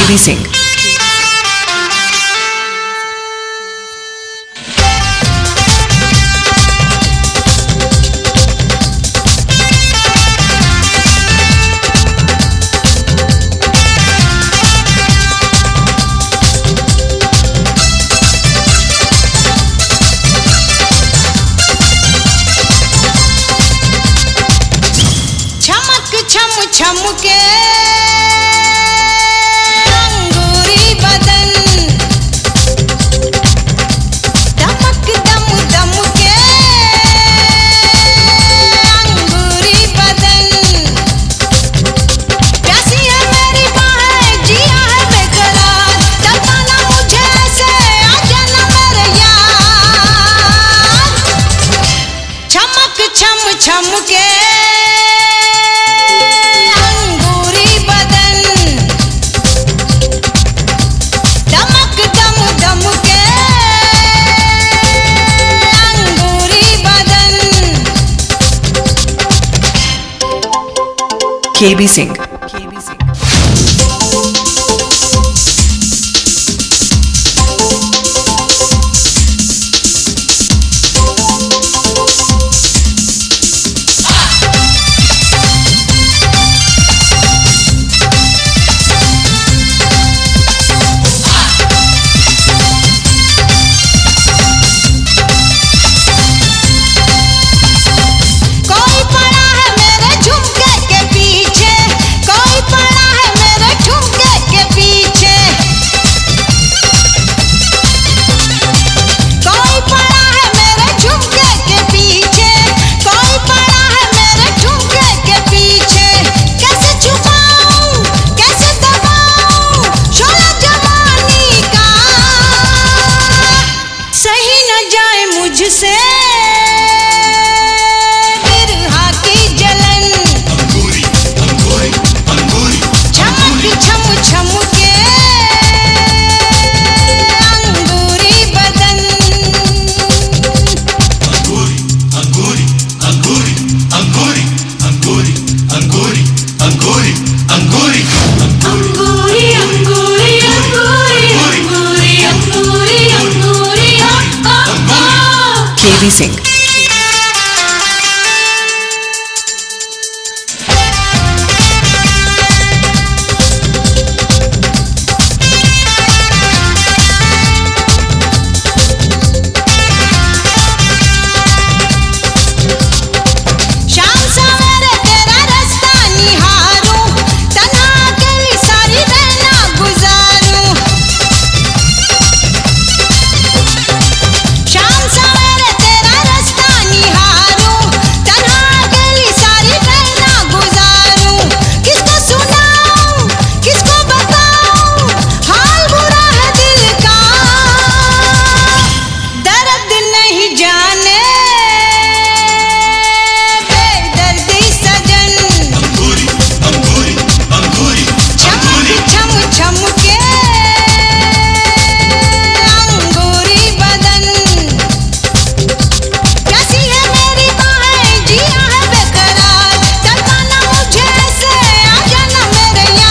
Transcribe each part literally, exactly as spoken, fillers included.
केवी सिंह। छम छम के अंगूरी बदन, दमक दम दम के अंगूरी बदन, प्यासी है मेरी बाहें जिया है बेकरार, तड़पाना मुझे ऐसे आ जाना मेरे यार। चमक छम छम के केवी सिंह। मुझसे बिरहा की जलन, अंगूरी अंगूरी अंगूरी चमक छम छम के अंगूरी बदन, अंगूरी अंगूरी अंगूरी अंगूरी अंगूरी अंगूरी अंगूरी अंगूरी अंगूरी अंगूरी अंगूरी अंगूरी अंगूरी केवी सिंह।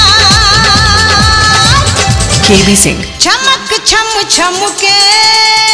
केवी सिंह। चमक छम छम के